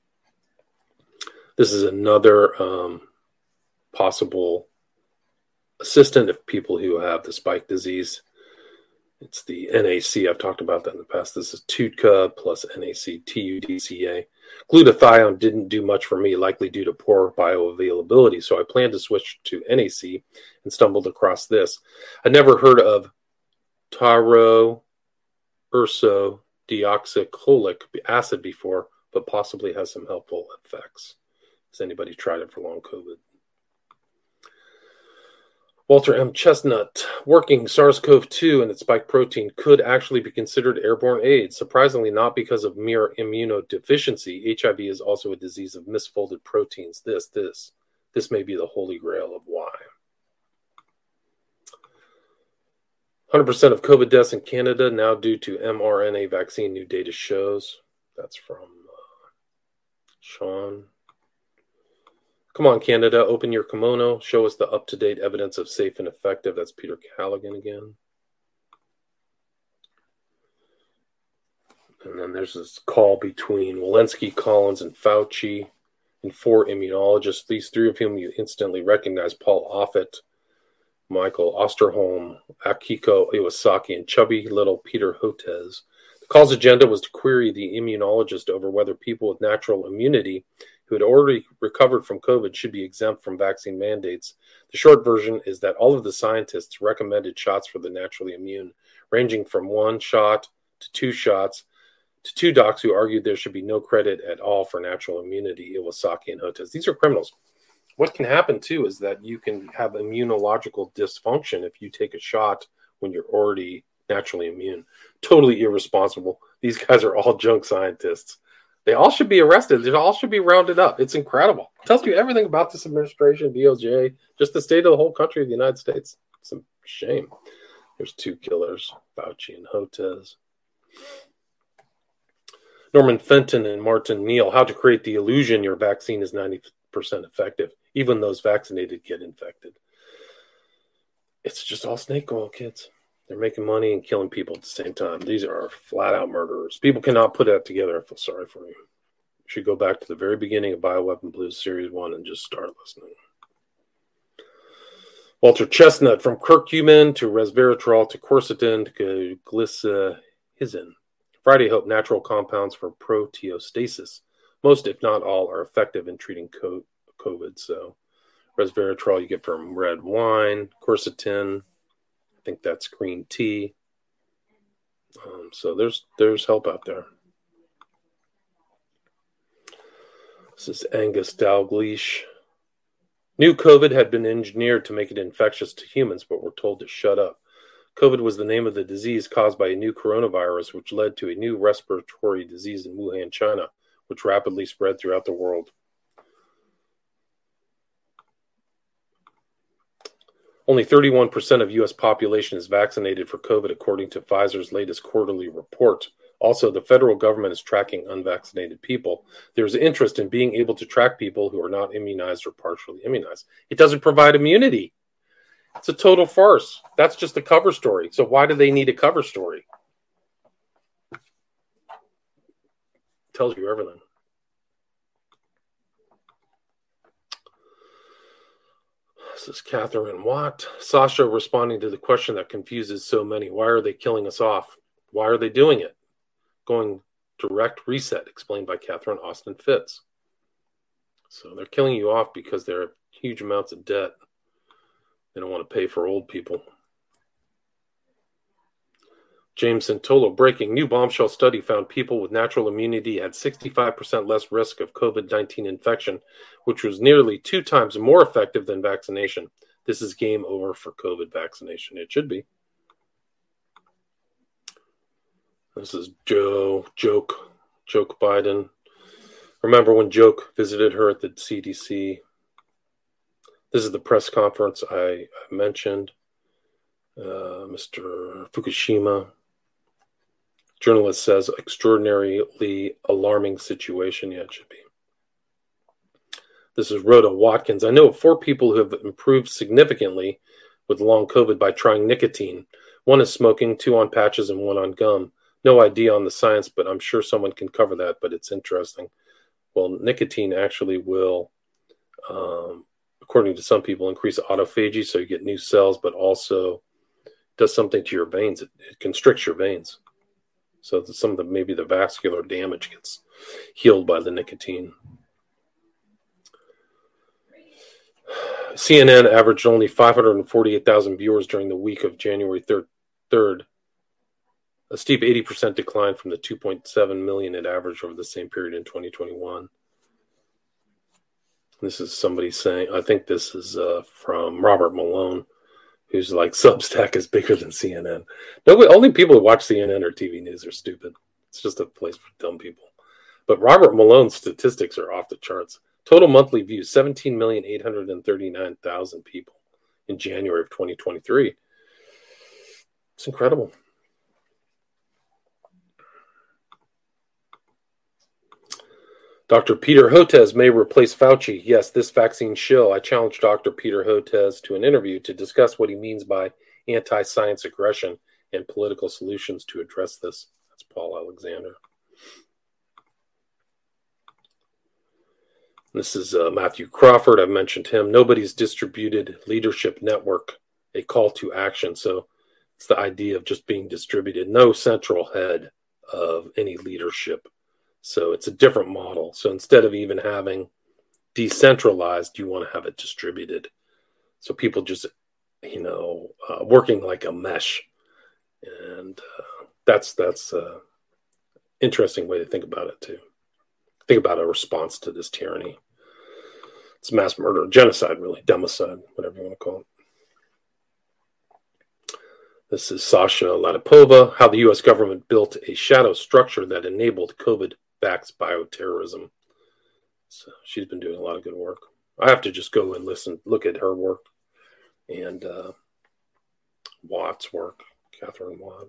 This is another um, possible assistant of people who have the spike disease. It's the N A C. I've talked about that in the past. This is Tutka plus N A C, T U D C A. Glutathione didn't do much for me, likely due to poor bioavailability, so I planned to switch to N A C and stumbled across this. I'd never heard of tauroursodeoxycholic acid before, but possibly has some helpful effects. Has anybody tried it for long COVID? Walter M. Chestnut, working SARS-C o V two and its spike protein could actually be considered airborne AIDS. Surprisingly, not because of mere immunodeficiency. H I V is also a disease of misfolded proteins. This, this, this may be the holy grail of why. one hundred percent of COVID deaths in Canada now due to mRNA vaccine, new data shows. That's from uh, Sean. Come on, Canada, open your kimono. Show us the up-to-date evidence of safe and effective. That's Peter Callaghan again. And then there's this call between Walensky, Collins, and Fauci, and four immunologists, these three of whom you instantly recognize: Paul Offit, Michael Osterholm, Akiko Iwasaki, and chubby little Peter Hotez. The call's agenda was to query the immunologist over whether people with natural immunity who had already recovered from COVID should be exempt from vaccine mandates. The short version is that all of the scientists recommended shots for the naturally immune, ranging from one shot to two shots, to two docs who argued there should be no credit at all for natural immunity, Iwasaki and Hotez. These are criminals. What can happen, too, is that you can have immunological dysfunction if you take a shot when you're already naturally immune. Totally irresponsible. These guys are all junk scientists. They all should be arrested. They all should be rounded up. It's incredible. It tells you everything about this administration, D O J, just the state of the whole country of the United States. It's a shame. There's two killers, Fauci and Hotez. Norman Fenton and Martin Neal, how to create the illusion your vaccine is ninety percent effective. Even those vaccinated get infected. It's just all snake oil, kids. They're making money and killing people at the same time. These are flat-out murderers. People cannot put that together. I feel sorry for you. You should go back to the very beginning of Bioweapon Blues Series one and just start listening. Walter Chestnut, from curcumin to resveratrol to quercetin to glycyrrhizin. Friday Hope, natural compounds for proteostasis. Most, if not all, are effective in treating COVID. So resveratrol you get from red wine, quercetin, I think that's green tea. Um, so there's there's help out there. This is Angus Dalgleish. New COVID had been engineered to make it infectious to humans, but we're told to shut up. COVID was the name of the disease caused by a new coronavirus, which led to a new respiratory disease in Wuhan, China, which rapidly spread throughout the world. Only thirty-one percent of U S population is vaccinated for COVID, according to Pfizer's latest quarterly report. Also, the federal government is tracking unvaccinated people. There's interest in being able to track people who are not immunized or partially immunized. It doesn't provide immunity. It's a total farce. That's just a cover story. So why do they need a cover story? Tells you everything. This is Catherine Watt. Sasha responding to the question that confuses so many. Why are they killing us off? Why are they doing it? Going direct reset, explained by Catherine Austin Fitz. So they're killing you off because there are huge amounts of debt. They don't want to pay for old people. James Santolo, breaking. New bombshell study found people with natural immunity had sixty-five percent less risk of COVID nineteen infection, which was nearly two times more effective than vaccination. This is game over for COVID vaccination. It should be. This is Joe, Joke, Joke Biden. Remember when Joke visited her at the C D C? This is the press conference I, I mentioned. Uh, Mister Fukushima. Journalist says, extraordinarily alarming situation. Yeah, it should be. This is Rhoda Watkins. I know of four people who have improved significantly with long COVID by trying nicotine. One is smoking, two on patches, and one on gum. No idea on the science, but I'm sure someone can cover that, but it's interesting. Well, nicotine actually will, um, according to some people, increase autophagy, so you get new cells, but also does something to your veins. It, it constricts your veins. So that some of the, maybe the vascular damage gets healed by the nicotine. C N N averaged only five hundred forty-eight thousand viewers during the week of January third, a steep eighty percent decline from the two point seven million it averaged over the same period in twenty twenty-one. This is somebody saying, I think this is uh, from Robert Malone. who's like Substack is bigger than C N N. Nobody, only people who watch C N N or T V News are stupid. It's just a place for dumb people. But Robert Malone's statistics are off the charts. Total monthly views, seventeen million eight hundred thirty-nine thousand people in January of twenty twenty-three. It's incredible. Doctor Peter Hotez may replace Fauci. Yes, this vaccine shill. I challenged Doctor Peter Hotez to an interview to discuss what he means by anti-science aggression and political solutions to address this. That's Paul Alexander. This is uh, Matthew Crawford. I've mentioned him. Nobody's distributed leadership network, a call to action. So it's the idea of just being distributed. No central head of any leadership. So it's a different model. So instead of even having decentralized, you want to have it distributed. So people just, you know, uh, working like a mesh. And uh, that's that's an interesting way to think about it, too. Think about a response to this tyranny. It's mass murder, genocide, really, democide, whatever you want to call it. This is Sasha Latipova, how the U S government built a shadow structure that enabled COVID-vax bioterrorism. So she's been doing a lot of good work. I have to just go and listen, look at her work, and uh, Watt's work, Catherine Watt.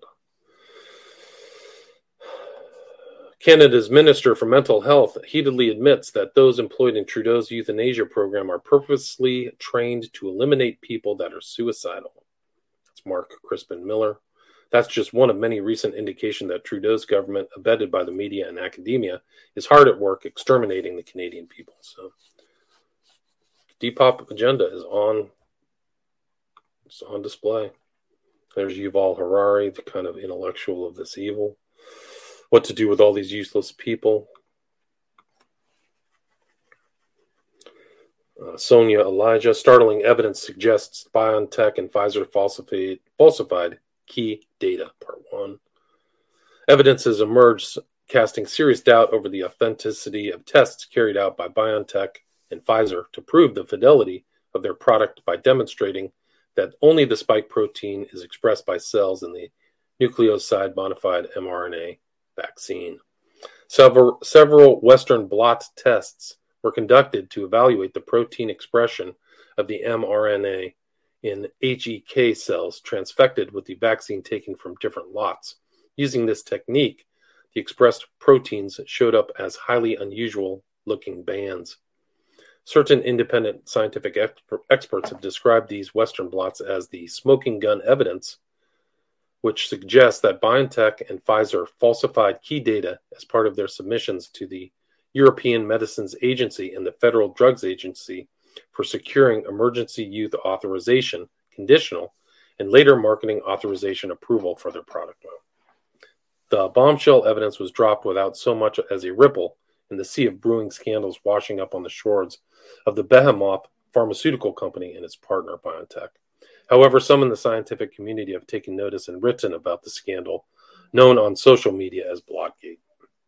Canada's Minister for Mental Health heatedly admits that those employed in Trudeau's euthanasia program are purposely trained to eliminate people that are suicidal. That's Mark Crispin Miller. That's just one of many recent indications that Trudeau's government, abetted by the media and academia, is hard at work exterminating the Canadian people. So, Depop agenda is on, it's on display. There's Yuval Harari, the kind of intellectual of this evil. What to do with all these useless people. Uh, Sonia Elijah, startling evidence suggests BioNTech and Pfizer falsified, falsified key data, part one. Evidence has emerged casting serious doubt over the authenticity of tests carried out by BioNTech and Pfizer to prove the fidelity of their product by demonstrating that only the spike protein is expressed by cells in the nucleoside modified mRNA vaccine. Several, several Western blot tests were conducted to evaluate the protein expression of the mRNA in H E K cells transfected with the vaccine taken from different lots. Using this technique, the expressed proteins showed up as highly unusual looking bands. Certain independent scientific exp- experts have described these Western blots as the smoking gun evidence, which suggests that BioNTech and Pfizer falsified key data as part of their submissions to the European Medicines Agency and the Federal Drugs Agency for securing emergency use authorization, conditional, and later marketing authorization approval for their product. The bombshell evidence was dropped without so much as a ripple in the sea of brewing scandals washing up on the shores of the behemoth pharmaceutical company and its partner, BioNTech. However, some in the scientific community have taken notice and written about the scandal, known on social media as Blogate.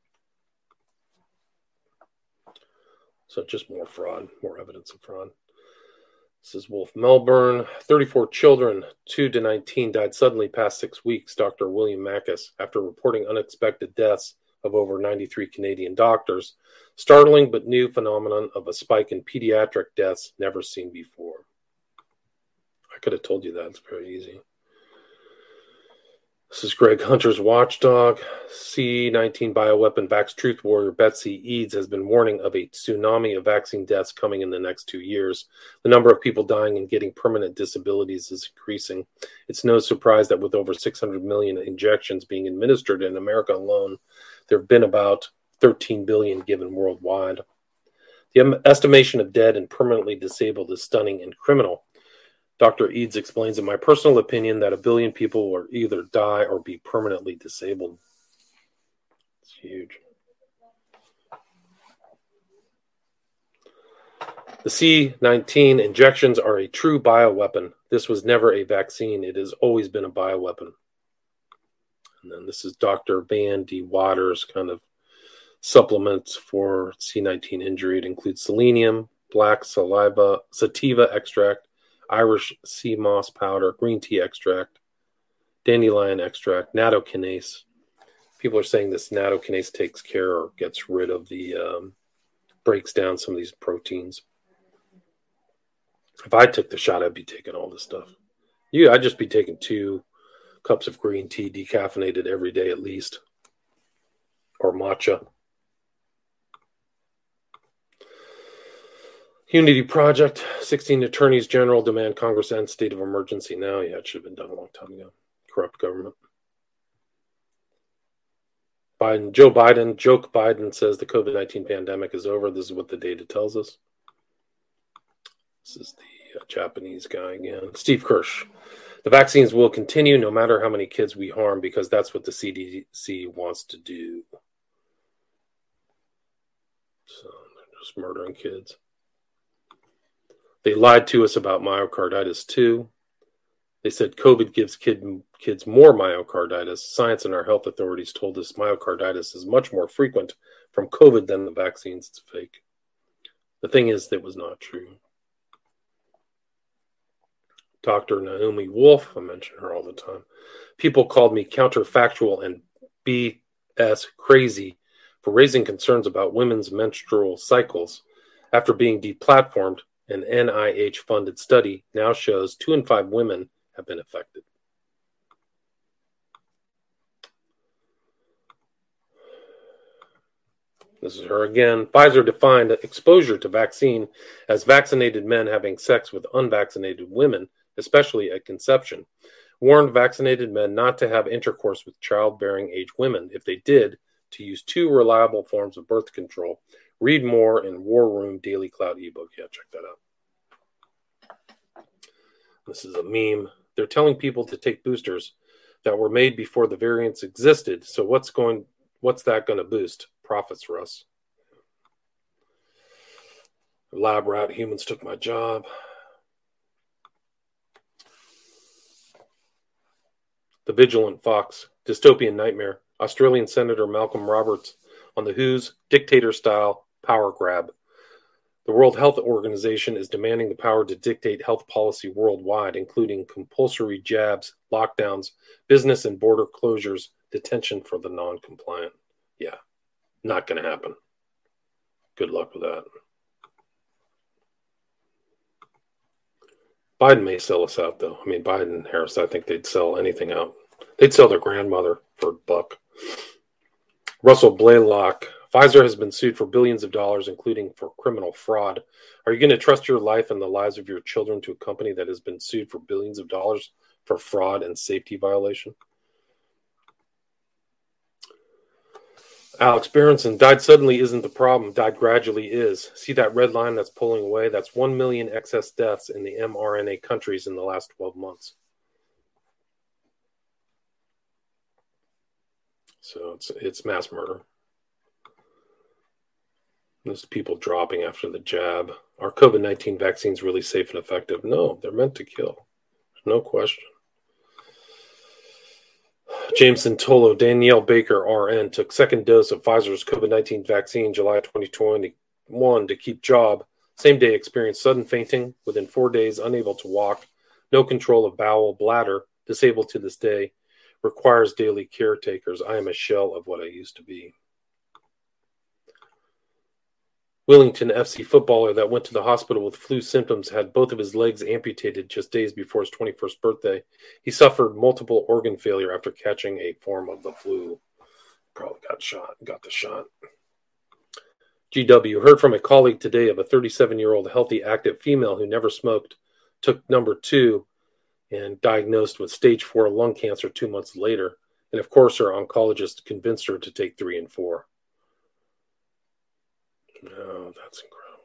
So just more fraud, more evidence of fraud. This is Wolf Melbourne. thirty-four children, two to nineteen, died suddenly past six weeks, Doctor William Mackis, after reporting unexpected deaths of over ninety-three Canadian doctors. Startling but new phenomenon of a spike in pediatric deaths never seen before. I could have told you that. It's very easy. This is Greg Hunter's watchdog. C nineteen bioweapon vax truth warrior Betsy Eads has been warning of a tsunami of vaccine deaths coming in the next two years. The number of people dying and getting permanent disabilities is increasing. It's no surprise that with over six hundred million injections being administered in America alone, there have been about thirteen billion given worldwide. The estimation of dead and permanently disabled is stunning and criminal. Doctor Eads explains, in my personal opinion, that a billion people will either die or be permanently disabled. It's huge. The C nineteen injections are a true bioweapon. This was never a vaccine. It has always been a bioweapon. And then this is Doctor Van D. Waters' kind of supplements for C nineteen injury. It includes selenium, black saliva, sativa extract, Irish sea moss powder, green tea extract, dandelion extract, nattokinase. People are saying this nattokinase takes care or gets rid of the, um, breaks down some of these proteins. If I took the shot, I'd be taking all this stuff. You, I'd just be taking two cups of green tea, decaffeinated every day at least, or matcha. Unity Project, sixteen attorneys general demand Congress end state of emergency now. Yeah, it should have been done a long time ago. Corrupt government. Biden, Joe Biden, joke Biden says the COVID nineteen pandemic is over. This is what the data tells us. This is the uh, Japanese guy again. Steve Kirsch. The vaccines will continue no matter how many kids we harm because that's what the C D C wants to do. So they're just murdering kids. They lied to us about myocarditis too. They said COVID gives kid, kids more myocarditis. Science and our health authorities told us myocarditis is much more frequent from COVID than the vaccines. It's fake. The thing is, that was not true. Doctor Naomi Wolf, I mention her all the time. People called me counterfactual and B S crazy for raising concerns about women's menstrual cycles after being deplatformed. An N I H-funded study now shows two in five women have been affected. This is her again. Pfizer defined exposure to vaccine as vaccinated men having sex with unvaccinated women, especially at conception. Warned vaccinated men not to have intercourse with childbearing age women. If they did, to use two reliable forms of birth control. Read more in War Room Daily Cloud ebook. Yeah, check that out. This is a meme. They're telling people to take boosters that were made before the variants existed. So what's going? What's that going to boost? Profits, Russ. Lab rat, humans took my job. The Vigilant Fox, dystopian nightmare. Australian Senator Malcolm Roberts on the W H O's dictator-style power grab. The World Health Organization is demanding the power to dictate health policy worldwide, including compulsory jabs, lockdowns, business and border closures, detention for the non-compliant. Yeah, not going to happen. Good luck with that. Biden may sell us out, though. I mean, Biden and Harris, I think they'd sell anything out. They'd sell their grandmother for a buck. Russell Blaylock. Pfizer has been sued for billions of dollars, including for criminal fraud. Are you going to trust your life and the lives of your children to a company that has been sued for billions of dollars for fraud and safety violation? Alex Berenson, died suddenly isn't the problem. Died gradually is. See that red line that's pulling away? That's one million excess deaths in the mRNA countries in the last twelve months. So it's it's mass murder. There's people dropping after the jab. Are COVID nineteen vaccines really safe and effective? No, they're meant to kill. No question. James Santolo, Danielle Baker, R N, took second dose of Pfizer's COVID nineteen vaccine July twenty twenty-one to keep job. Same day experienced sudden fainting. Within four days, unable to walk. No control of bowel, bladder. Disabled to this day. Requires daily caretakers. I am a shell of what I used to be. Willington F C footballer that went to the hospital with flu symptoms had both of his legs amputated just days before his twenty-first birthday. He suffered multiple organ failure after catching a form of the flu. Probably got shot, got the shot. G W, heard from a colleague today of a thirty-seven-year-old healthy, active female who never smoked, took number two, and diagnosed with stage four lung cancer two months later. And of course, her oncologist convinced her to take three and four. No, that's incredible.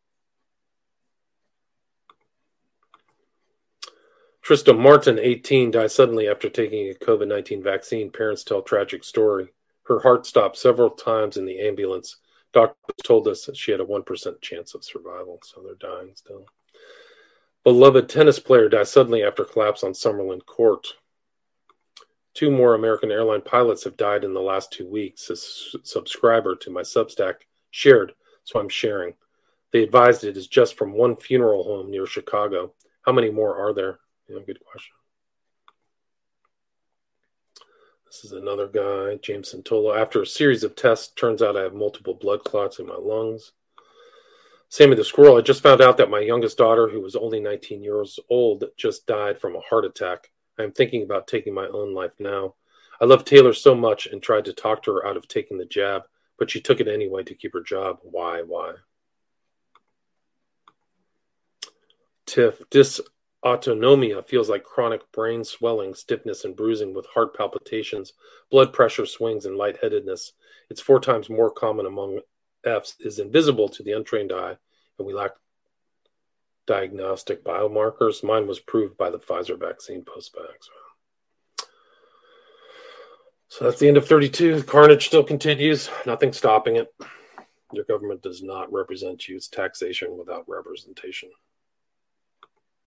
Trista Martin, eighteen, died suddenly after taking a COVID nineteen vaccine. Parents tell tragic story. Her heart stopped several times in the ambulance. Doctors told us that she had a one percent chance of survival, so they're dying still. Beloved tennis player dies suddenly after collapse on Summerlin Court. Two more American airline pilots have died in the last two weeks. A s- subscriber to my Substack shared, so I'm sharing. They advised it is just from one funeral home near Chicago. How many more are there? You know, good question. This is another guy, James Santolo. After a series of tests, turns out I have multiple blood clots in my lungs. Sammy the Squirrel. I just found out that my youngest daughter, who was only nineteen years old, just died from a heart attack. I am thinking about taking my own life now. I love Taylor so much and tried to talk to her out of taking the jab, but she took it anyway to keep her job. Why? Why? Tiff. Dysautonomia feels like chronic brain swelling, stiffness, and bruising with heart palpitations, blood pressure swings, and lightheadedness. It's four times more common among Fs, is invisible to the untrained eye, and we lack diagnostic biomarkers. Mine was proved by the Pfizer vaccine post-vax. So that's the end of thirty-two. The carnage still continues. Nothing stopping it. Your government does not represent you. It's taxation without representation.